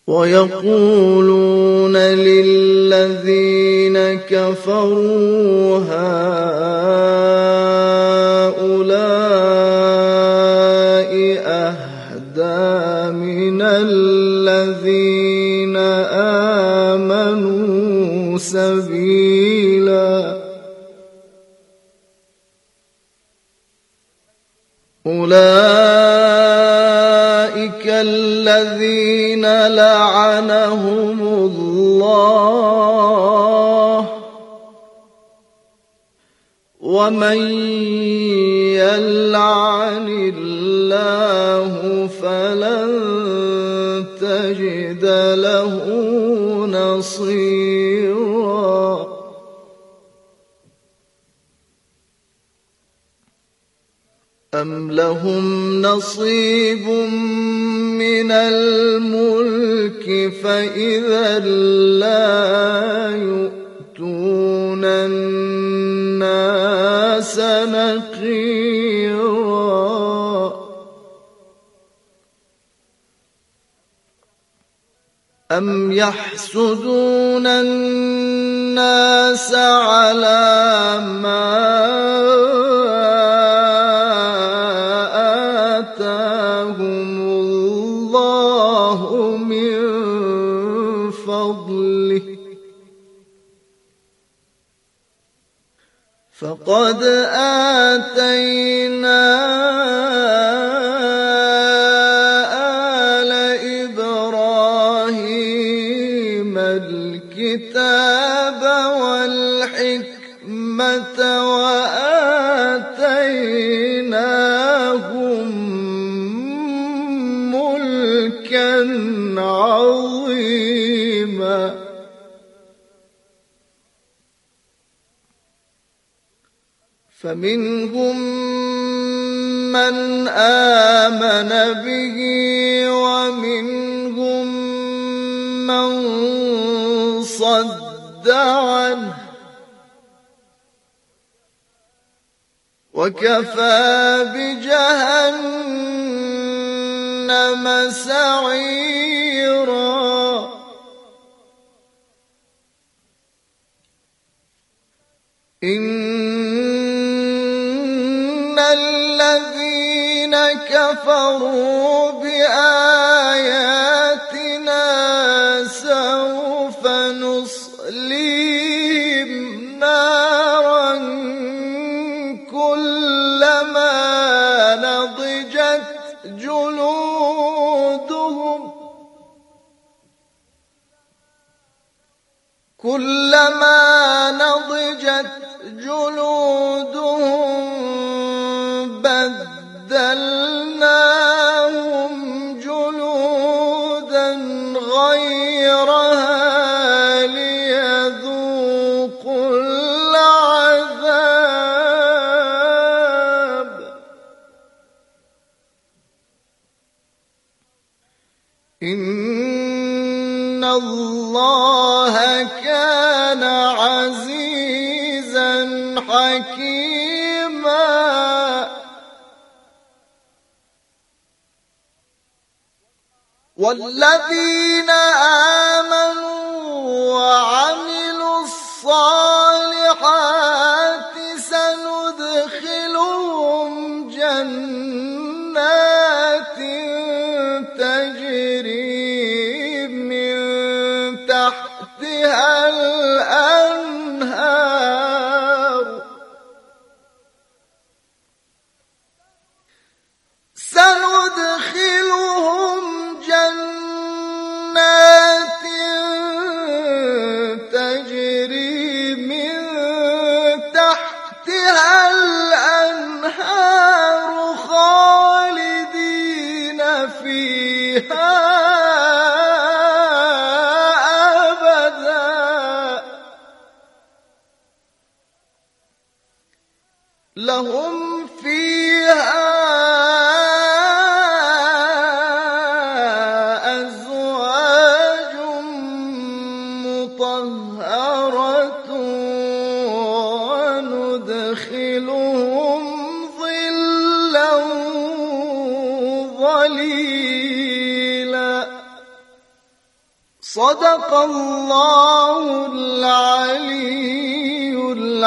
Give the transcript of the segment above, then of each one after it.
ويقولون للذين كفروا هؤلاء أهدى من الذين آمنوا سبيلا أولئك الذين لعنهم الله ومن يلعن الله فلن تجد له نصيرا أم لهم نصيب من الملك فإذا لا يؤتون الناس نقيرا أم يحسدون الناس على ما فقد آتينا آل إبراهيم الكتاب والحكمة وآتيناهم ملكا عظيما فمنهم من آمن به ومنهم من صد عنه وكفى بجهنم سعيرا الذين كفروا بآياتنا سوف نصليهم نارا كلما نضجت جلودهم بدلناهم جلودا غيرها ليذوقوا العذاب إن الله كان عزيزا حكيما والذين آمنوا وعملوا الصالحات سندخلهم جنات تجري من تحتها الأنهار سندخلهم جنات تجري من تحتها الأنهار خالدين فيها أبدا لهم فيها وندخلهم ظلا ظليلا صدق الله العلي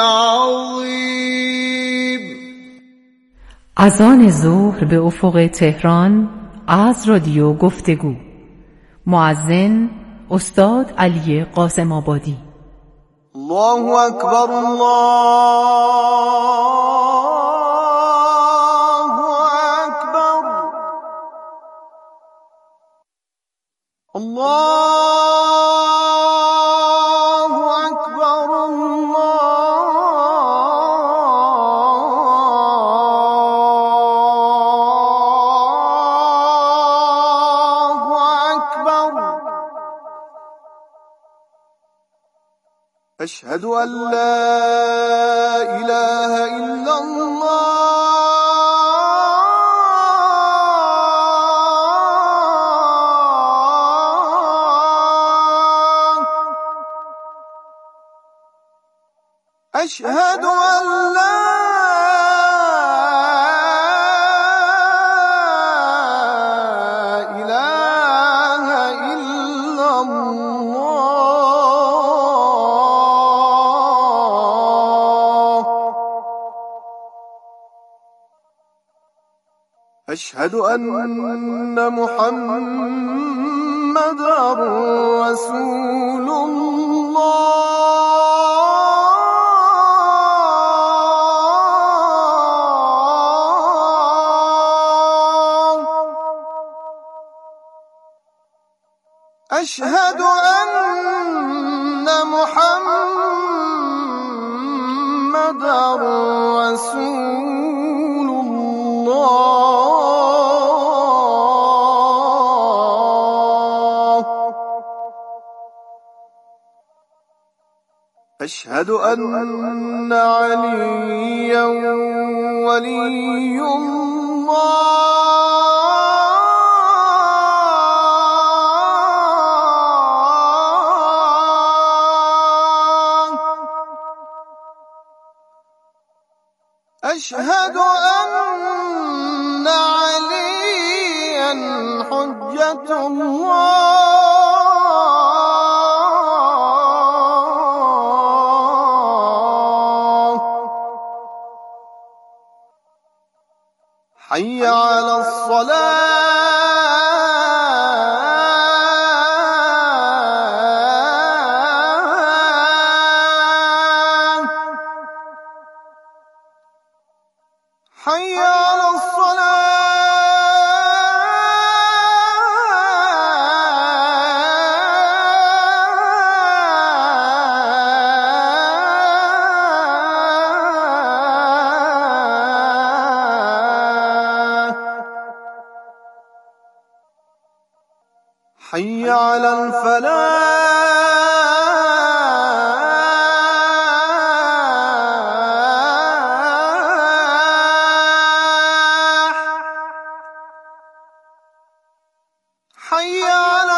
العظيم. اذان ظهر به افق تهران از رادیو گفتگو. مؤذن استاد علی قاسم آبادی. الله اکبر، الله اکبر، الله اکبر، الله اکبر. أشهد أن لا إله إلا الله. أشهد أن لا إله إلا الله. أشهد أن محمدًا رسول الله. أشهد أن محمدًا رسول الله. أشهد أن عليا ولي الله. أشهد أن عليا حجة الله. حي على الصلاة. حي على الصلاة. حي على الفلاح. حي على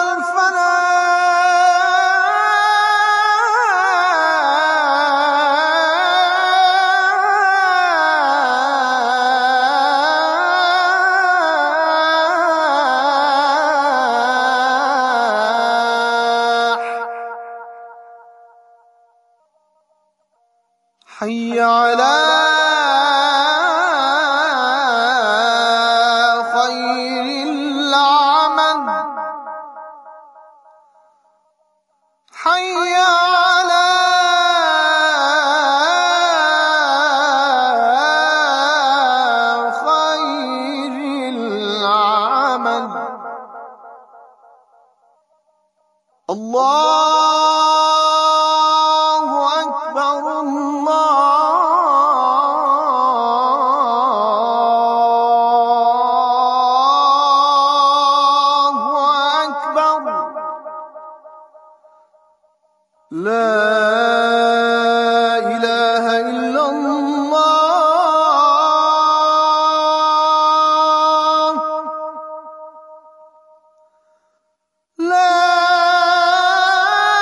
الفلاح. حي على خير العمل. حي على خير العمل. الله أكبر، الله أكبر. لا إله إلا الله. لا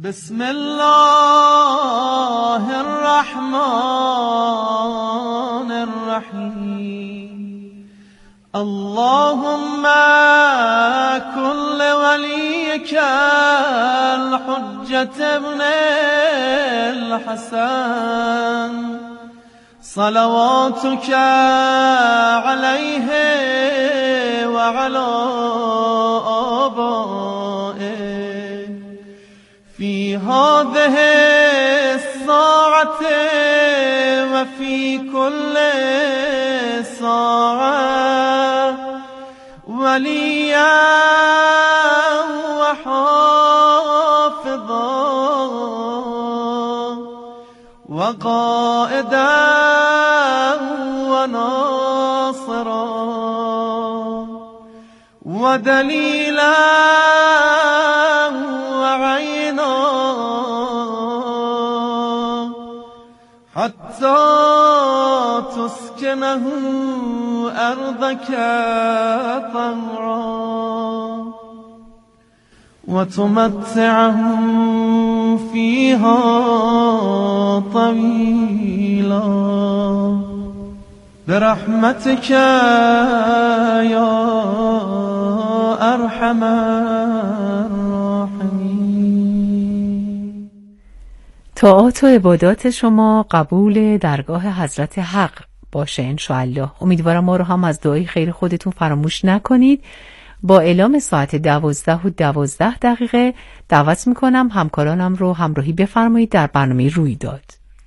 بسم الله الرحمن الرحیم اللهم كن وليك الحجة ابن الحسن صلواتك عليه وعلى آبائه في هذه الساعة وفي كل ساعة وليا وحافظا وقائدا وناصرا ودليلا وعينا حتى تسكنه أرضك طهرا وتمتعه فيها طويلا برحمتك يا ارحم الراحمین. طاعات و عبادات شما قبول درگاه حضرت حق باشه انشاءالله. امیدوارم ما رو هم از دعای خیر خودتون فراموش نکنید. با اعلام ساعت 12:12 دعوت میکنم همکارانم رو همراهی بفرمایید در برنامه رویداد.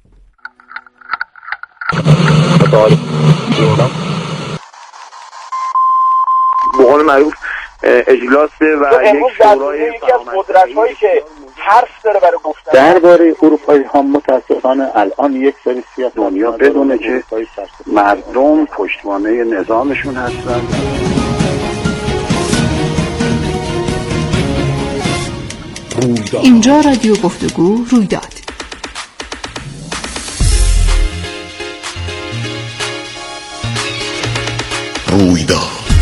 به قول معروف اجلاسه و یک شورای یکی از قدرت‌هایی که حرف داره برای گفتن درباره اروپایی ها متاسفانه الان یک سری سیاست دنیا بدونه که مردم پشتوانه نظامشون هستن. اینجا رادیو گفتگو رویداد. رویداد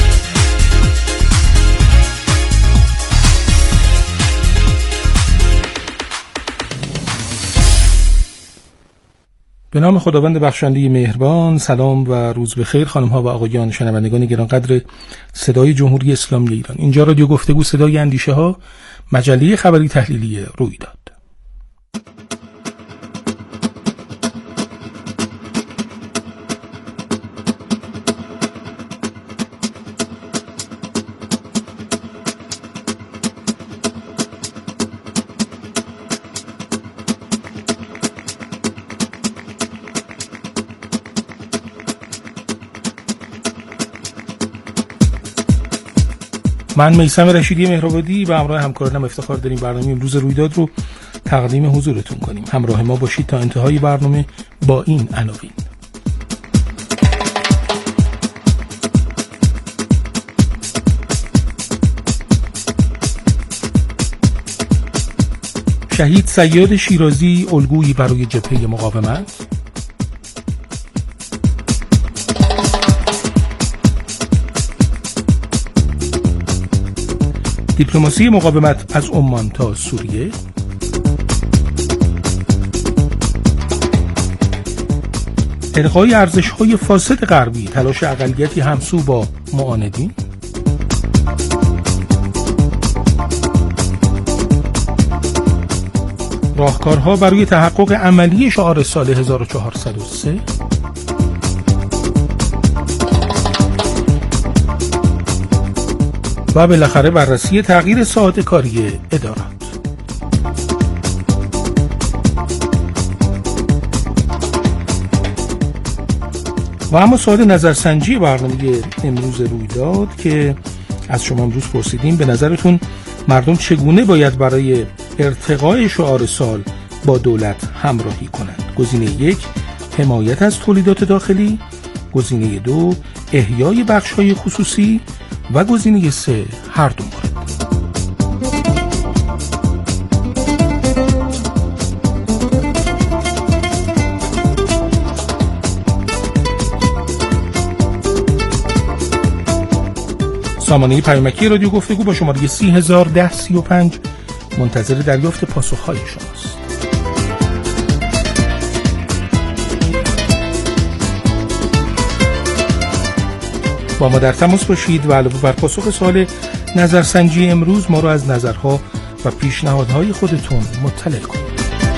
به نام خداوند بخشنده مهربان. سلام و روز بخیر خانم ها و آقایان شنوندگان گرانقدر صدای جمهوری اسلامی ایران. اینجا رادیو گفتگو صدای اندیشه ها، مجله خبری تحلیلی رویداد. من میثم رشیدی مهرآبادی و همراه همکارانم افتخار داریم برنامه امروز رویداد رو تقدیم حضورتون کنیم. همراه ما باشید تا انتهای برنامه با این عناوین. شهید صیاد شیرازی الگویی برای جبهه مقاومت. دیپلماسی مقاومت از عمان تا سوریه. الغای ارزش‌های فاسد غربی، تلاش اقلیتی همسو با معاندین. راهکارها برای تحقق عملی شعار سال 1403. و بالاخره بررسی تغییر ساعت کاری ادارات. و اما سوال نظرسنجی برنامه امروز رویداد که از شما امروز پرسیدیم، به نظرتون مردم چگونه باید برای ارتقای شعار سال با دولت همراهی کنند؟ گزینه 1 حمایت از تولیدات داخلی، گزینه 2 احیای بخش‌های خصوصی و گزینه 3 هر دو مورد. سامانه پیامکی رادیو گفتگو با شماره 301035 منتظر دریافت پاسخهای شماست. با ما در تماس باشید و علاوه بر پاسخ سوال نظرسنجی امروز ما رو از نظرها و پیشنهادهای خودتون مطلع کنید.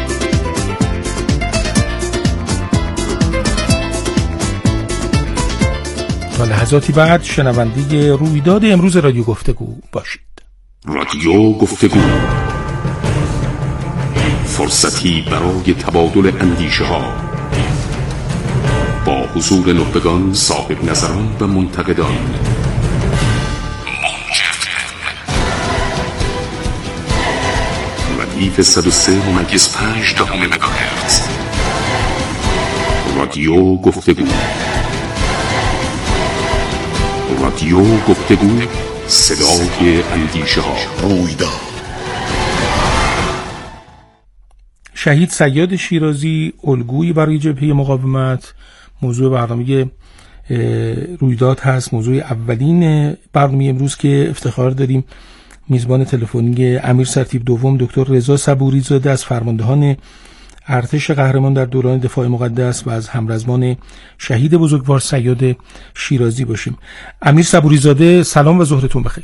تا لحظاتی بعد شنونده رویداد امروز رادیو گفتگو باشید. رادیو گفتگو، فرصتی برای تبادل اندیشه ها با حضور نخبگان، صاحب نظران و منتقدان. ردیف 103.5 مگاهرتز. رادیو گفتگو. رادیو گفتگو، صدای اندیشه ها. رویداد. شهید صیاد شیرازی الگویی برای جبهه مقاومت موضوع برنامه رویداد هست. موضوع اولین برنامه امروز که افتخار داریم میزبان تلفنی امیر سرتیپ دوم دکتر رضا صبوری زاده از فرماندهان ارتش قهرمان در دوران دفاع مقدس و از همرزمان شهید بزرگوار صیاد شیرازی باشیم. امیر صبوری زاده، سلام و ظهرتون بخیر.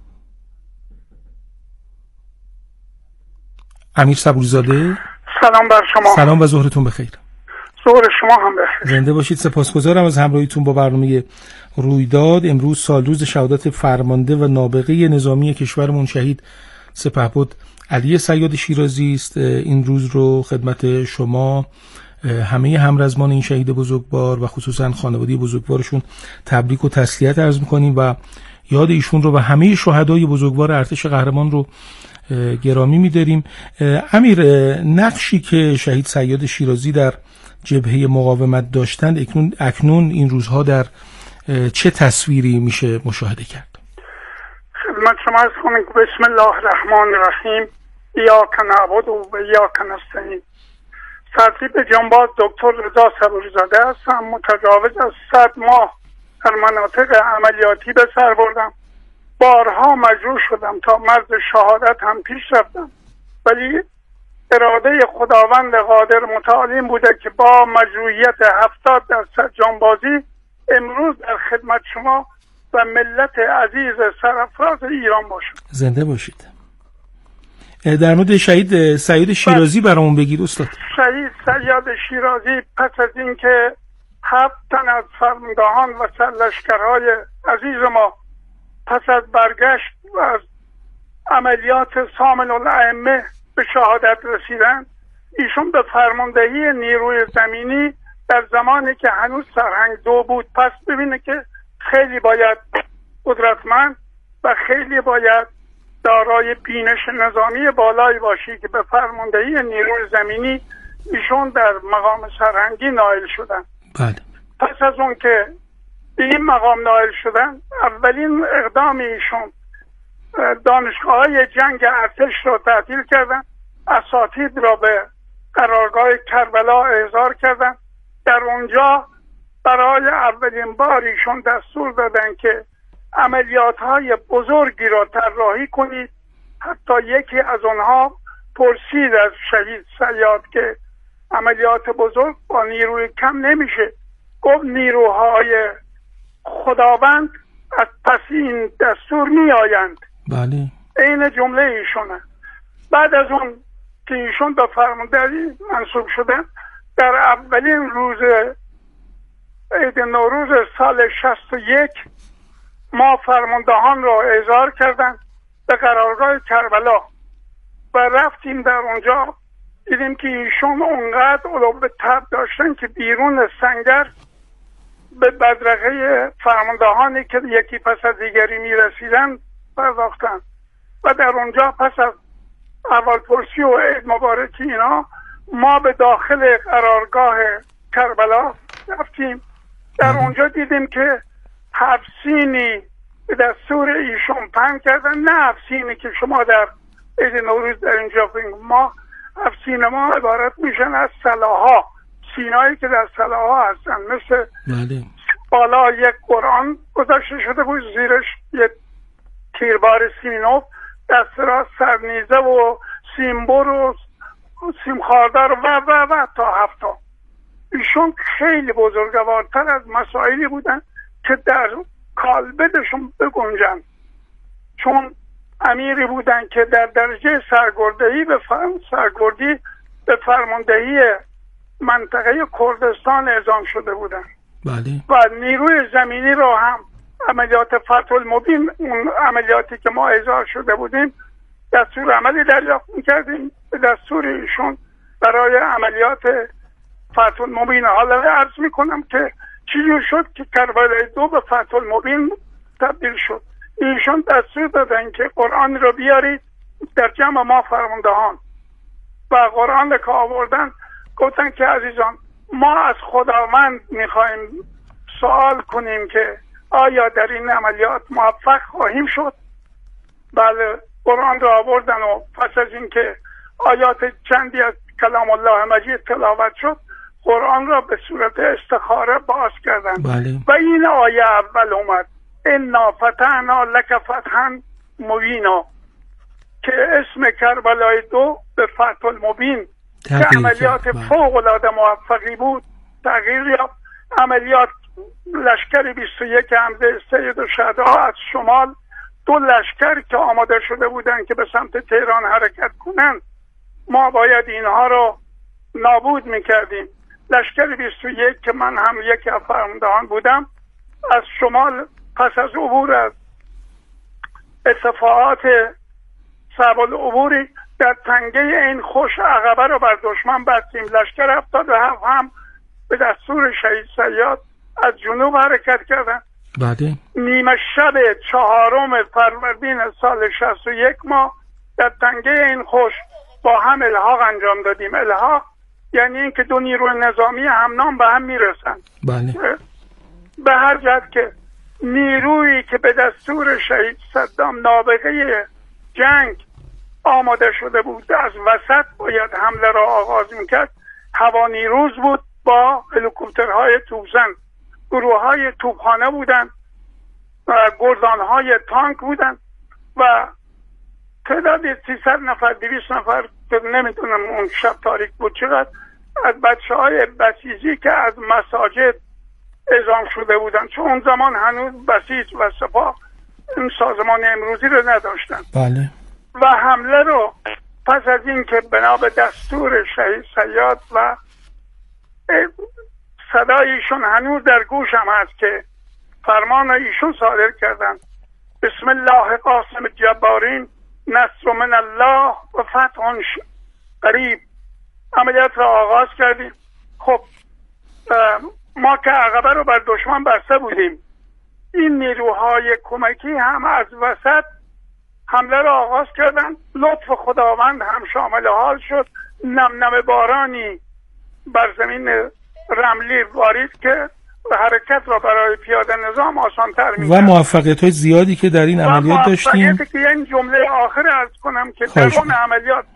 امیر صبوری زاده، سلام بر شما. سلام و ظهرتون بخیر. ظهر شما هم بخیر. زنده باشید. سپاسگزارم از همراهیتون با برنامه رویداد. امروز سالروز شهادت فرمانده و نابغه نظامی کشورمون شهید سپهبد علی صیاد شیرازی است. این روز رو خدمت شما، همه همرزمان این شهید بزرگوار و خصوصا خانواده بزرگوارشون تبریک و تسلیت عرض می‌کنیم و یاد ایشون رو و همه شهدای بزرگوار ارتش قهرمان رو گرامی می‌داریم. امیر، نقشی که شهید صیاد شیرازی در جبهه مقاومت داشتند اکنون این روزها در چه تصویری میشه مشاهده کرد؟ خدمت شما عرض کنم که بسم الله الرحمن الرحیم. ایاک نعبد و ایاک نستعین. سرتیپ جنباز دکتر رضا صبوری زاده هستم. متجاوز از 100 ماه در مناطق عملیاتی به سر بردم. بارها مجبور شدم تا مرز شهادت هم پیش رفتم، ولی اراده خداوند قادر متعال بوده که با مجروحیت 70% جانبازی امروز در خدمت شما و ملت عزیز سرفراز ایران باشم. زنده باشید. در مورد شهید صیاد شیرازی برامون بگید استاد. شهید صیاد شیرازی پس از اینکه 7 تن از فرماندهان و سرلشکرهای عزیز ما پس از برگشت و از عملیات سامن الائمه به شهادت رسیدن، ایشون به فرماندهی نیروی زمینی در زمانی که هنوز سرهنگ 2 بود. پس ببینه که خیلی باید قدرتمند و خیلی باید دارای بینش نظامی بالایی باشی که به فرماندهی نیروی زمینی ایشون در مقام سرهنگی نائل شدن. بله. پس از اون که به این مقام نائل شدن، اولین اقدام ایشون دانشگاه‌های جنگ ارتش را تعطیل کردن، اساتید را به قرارگاه کربلا احضار کردن. در اونجا برای اولین بار ایشون دستور دادن که عملیات‌های بزرگی را طراحی کنید. حتی یکی از اونها پرسید از شهید صیاد که عملیات بزرگ با نیروی کم نمیشه. گفت نیروهای خداوند از پس این دستور می آیند. بله. این جمله ایشونه. بعد از اون که ایشون به فرماندهی منصوب شدن، در اولین روز عید نوروز سال 61 ما فرماندهان را احضار کردن به قرارگاه کربلا و رفتیم. در اونجا دیدیم که ایشون اونقدر علو تب داشتن که بیرون سنگر به بدرقه فرماندهانی که یکی پس از دیگری میرسیدن پرداختن و در اونجا پس از اول پرسی و عید مبارکی اینا ما به داخل قرارگاه کربلا رفتیم. در اونجا دیدیم که حفسینی به دستور ایشون پهن کردن، نه حفسینی که شما در عید نوروز در اینجا بینید. ما حفسین ما عبارت میشن از سلاحا، سینایی که در سلاحا هستن، مثل بالا یک قرآن گذاشته شده بود، زیرش یک تیربار سیمینوف، دست راست سرنیزه و سیمبر و سیمخاردار و تا 7 تا. ایشون خیلی بزرگوارتر از مسائلی بودن که در کالبدشون بگنجن، چون امیری بودن که در درجه سرگردی به فرماندهی منطقه کردستان اعزام شده بودن. بله. و نیروی زمینی رو هم عملیات فتح المبین، اون عملیاتی که ما احضار شده بودیم، دستور عملی دریافت میکردیم به دستور ایشون برای عملیات فتح المبین. حالا عرض میکنم که چیزی شد که کربلای 2 به فتح المبین تبدیل شد. ایشون دستور دادن که قرآن رو بیارید در جمع ما فرماندهان، و قرآن که آوردن گفتن که عزیزان ما از خداوند میخوایم سوال کنیم که آیا در این عملیات موفق خواهیم شد. بله، قرآن رو آوردن و پس از این که آیات چندی از کلام الله مجید تلاوت شد، قرآن را به صورت استخاره باز کردن. بله. و این آیه اول اومد انا فتحنا لک فتحا مبینا، که اسم کربلای 2 به فتح المبین که عملیات فوق العاده موفقی بود تغییر یافت. عملیات لشکر 21 حمزه سید الشهدا از شمال، 2 لشکر که آماده شده بودن که به سمت تهران حرکت کنند، ما باید اینها رو نابود میکردیم. لشکر 21 که من هم یکی از فرماندهان بودم، از شمال پس از عبور از ارتفاعات صعب العبوری در تنگه این خوش عقبه رو بر دشمن بستیم. لشکر 77 هم به دستور شهید صیاد از جنوب حرکت کردن. بعد نیمه شب 4 فروردین سال 61 ما در تنگه این خوش با هم الحاق انجام دادیم. الحاق یعنی این که 2 نیروی نظامی همنام به هم میرسن. بله. به هر جهت که نیرویی که به دستور شهید صدام نابغه جنگ آماده شده بود از وسط باید حمله را آغاز میکرد، هوانیروز بود با هلیکوپترهای توپزن، گروه‌های توپخانه بودن و گردان‌های تانک بودن و تعداد 300 نفر 200 نفر که نمیدونم اون شب تاریک بود چقدر از بچه‌های بسیجی که از مساجد اعزام شده بودن، چون اون زمان هنوز بسیج و سپاه این سازمان امروزی رو نداشتن. بله. و حمله رو پس از این که بنا به دستور شهید صیاد و صدایشون هنوز در گوشم هست که فرمان ایشون صادر کردن، بسم الله قاسم جبارین نصر من الله و فتح قریب، عملیات را آغاز کردیم. خب ما که عقبه رو بر دشمن بسته بودیم، این نیروهای کمکی هم از وسط حمله را آغاز کردن. لطف خداوند هم شامل حال شد، نم بارانی بر زمین رملی وارد که حرکت را برای پیاده نظام آسان‌تر می‌کرد. و موفقیت‌های زیادی که در این عملیات داشتیم. موفقیتی که این جمله آخر عرض کنم که در اون عملیات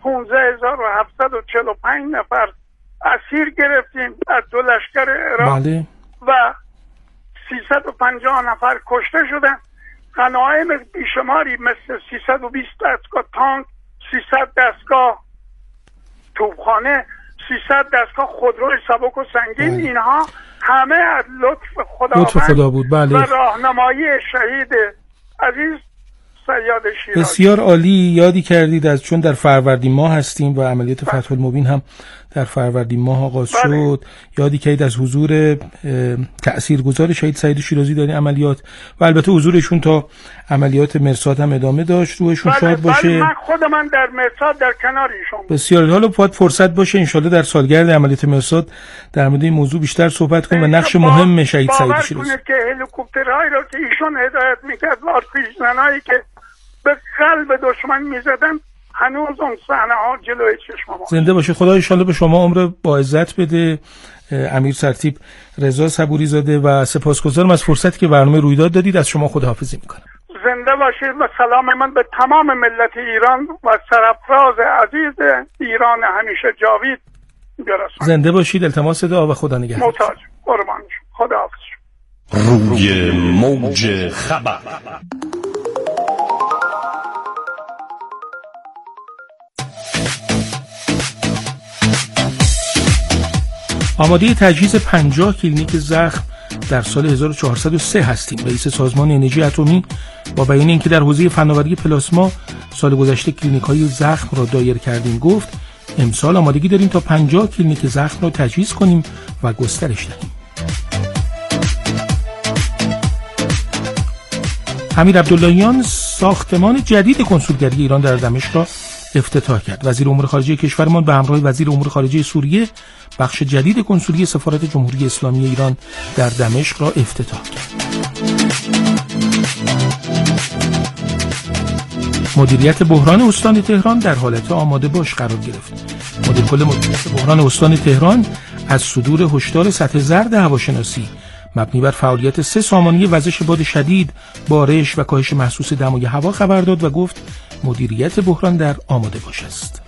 15745 نفر اسیر گرفتیم از 2 لشکر عراق. بله. و 350 نفر کشته شدن. غنایم بیشماری مثل 320 دستگاه تانک، 300 دستگاه توپخانه، 300 دستگاه خودروی سبک و سنگین، اینها همه از لطف خدا بود. بله. و راهنمایی شهید عزیز صیاد شیرازی. بسیار عالی یادی کردید، از چون در فروردین ماه هستیم و عملیات فتح المبین هم در فروردین ماه آغاز شد. یادی کردید از حضور تاثیرگذار شهید سعید شیرازی در این عملیات و البته حضورشون تا عملیات مرصاد هم ادامه داشت. روحشون شاد باشه. من خود من در مرصاد در کنار ایشون. بسیار. حالا باید فرصت باشه ان شاءالله در سالگرد عملیات مرصاد در مورد این موضوع بیشتر صحبت کنیم و نقش مهم شهید سعید شیرازی. باور کنید که هلیکوپترهایی رو که ایشون هدایت میکرد و آرتیلری‌هایی که به قلب دشمن میزدن هنوز اون صحنه ها جلوی چشم ما. زنده باشه. خدا ان شاءالله به شما عمر با عزت بده. امیر سرتیپ رضا صبوری زاده و سپاسگزارم از فرصتی که برنامه رویداد دادید. از شما خداحافظی میکنم. زنده باشید و سلام من به تمام ملت ایران و سرفراز عزیز ایران همیشه جاوید برسونید. زنده باشید. التماس دعا و خدا نگهدار. محتاج قربان شما. خداحافظ. روی موج خبر. آماده تجهیز 50 کلینیک زخم در سال 1403 هستیم. رئیس سازمان انرژی اتمی با بیان اینکه در حوزه فناوری پلاسما سال گذشته کلینیک‌های زخم را دایر کردیم، گفت امسال آمادگی داریم تا 50 کلینیک زخم را تجهیز کنیم و گسترش دهیم. امیر عبداللهیان ساختمان جدید کنسولگری ایران در دمشق را افتتاح کرد. وزیر امور خارجه کشورمان به همراه وزیر امور خارجه سوریه بخش جدید کنسولی سفارت جمهوری اسلامی ایران در دمشق را افتتاح کرد. مدیریت بحران استان تهران در حالت آماده باش قرار گرفت. مدیر کل مدیریت بحران استان تهران از صدور هشدار سطح زرد هواشناسی مبنی بر فعالیت 3 سامانه وزش باد شدید، بارش و کاهش محسوس دمای هوا خبر داد و گفت مدیریت بحران در آماده باش است.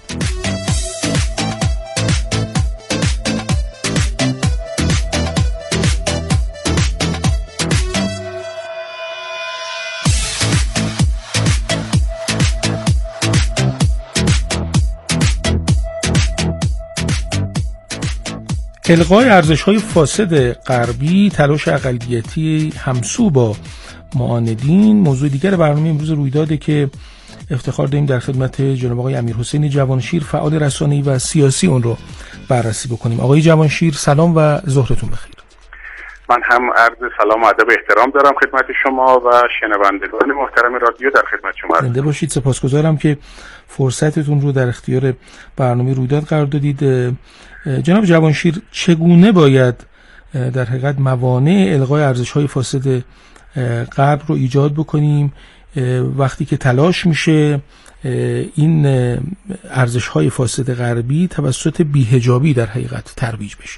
الغای ارزش‌های فاسد غربی، تلاش اقلیتی همسو با معاندین، موضوع دیگر برنامه امروز رویداده که افتخار داریم در خدمت جناب آقای امیرحسین جوانشیر فعال رسانه‌ای و سیاسی اون رو بررسی بکنیم. آقای جوانشیر سلام و ظهرتون بخیر. من هم عرض سلام و ادب و احترام دارم خدمت شما و شنوندگان محترم رادیو در خدمت شما. زنده باشید. سپاسگزارم که فرصتتون رو در اختیار برنامه رویداد قرار دادید. جناب جوانشیر، چگونه باید در حقیقت موانع الغای ارزش‌های فاسد غرب رو ایجاد بکنیم وقتی که تلاش میشه این ارزش‌های فاسد غربی توسط بی‌حجابی در حقیقت ترویج بشه؟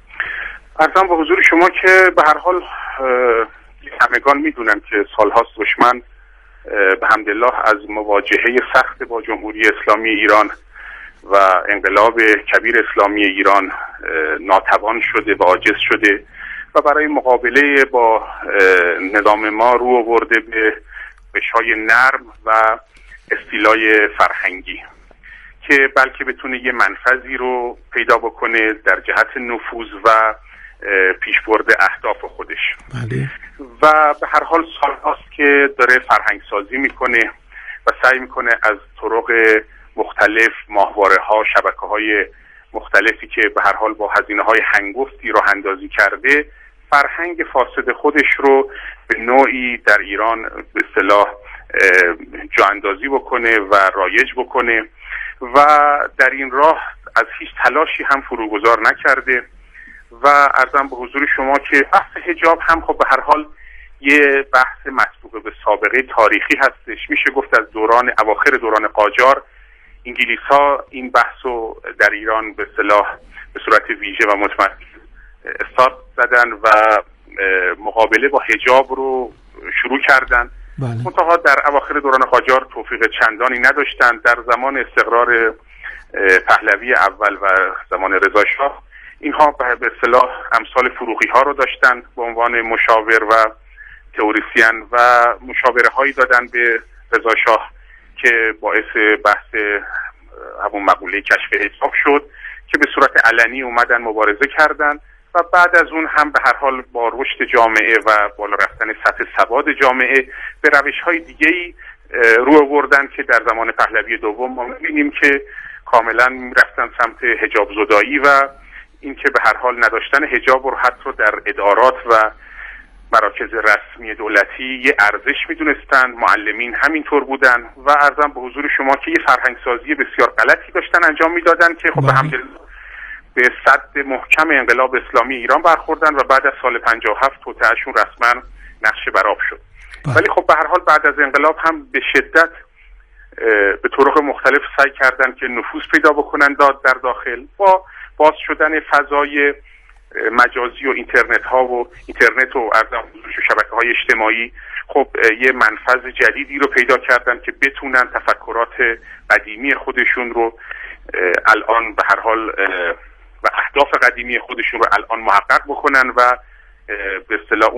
عرضم به حضور شما که به هر حال همگان میدونن که سالهاست دشمن به حمدالله از مواجهه سخت با جمهوری اسلامی ایران و انقلاب کبیر اسلامی ایران ناتوان شده و عاجز شده و برای مقابله با نظام ما رو آورده به روش‌های نرم و استیلای فرهنگی که بلکه بتونه یه منفذی رو پیدا بکنه در جهت نفوذ و پیشبرد اهداف خودش. بله. و به هر حال سالهاست که داره فرهنگ سازی میکنه و سعی میکنه از طرق مختلف، ماهواره‌ها، شبکه‌های مختلفی که به هر حال با هزینه‌های هنگفتی راه اندازی کرده فرهنگ فاسد خودش رو به نوعی در ایران به اصطلاح جا اندازی بکنه و رایج بکنه و در این راه از هیچ تلاشی هم فروگذار نکرده و عرضم به حضور شما که بحث حجاب هم خب به هر حال یه بحث مسبوق به سابقه تاریخی هستش. میشه گفت از اواخر دوران قاجار انگلیس‌ها این بحثو در ایران به اصطلاح به صورت ویژه و متمرکز استارت زدن و مقابله با حجاب رو شروع کردن. منتها در اواخر دوران قاجار توفیق چندانی نداشتن. در زمان استقرار پهلوی اول و زمان رضا شاه اینها به اصطلاح امثال فروغی ها رو داشتن به عنوان مشاور و تئوریسین و مشاوره هایی دادن به رضا شاه که باعث بحث همون مقوله کشف حجاب شد که به صورت علنی اومدن مبارزه کردن و بعد از اون هم به هر حال با رشد جامعه و بالا رفتن سطح سواد جامعه به روش‌های دیگه‌ای رو آوردن که در زمان پهلوی دوم ما می‌بینیم که کاملا رفتن سمت حجاب زدایی و اینکه به هر حال نداشتن حجاب رو حتی در ادارات و مراکز رسمی دولتی یه ارزش میدونستن. معلمین همینطور بودن و عرضم به حضور شما که یه فرهنگسازی بسیار غلطی داشتن انجام میدادن که خب به حمدالله به صد محکم انقلاب اسلامی ایران برخوردن و بعد از سال 57 توطئه‌شون رسما نقش برآب شد. ولی خب به هر حال بعد از انقلاب هم به شدت به طرق مختلف سعی کردن که نفوذ پیدا بکنن در داخل با باز شدن فضای مجازی و اینترنت و شبکه‌های اجتماعی خب یه منفذ جدیدی رو پیدا کردن که بتونن تفکرات قدیمی خودشون رو الان به هر حال و اهداف قدیمی خودشون رو الان محقق بکنن و به اصطلاح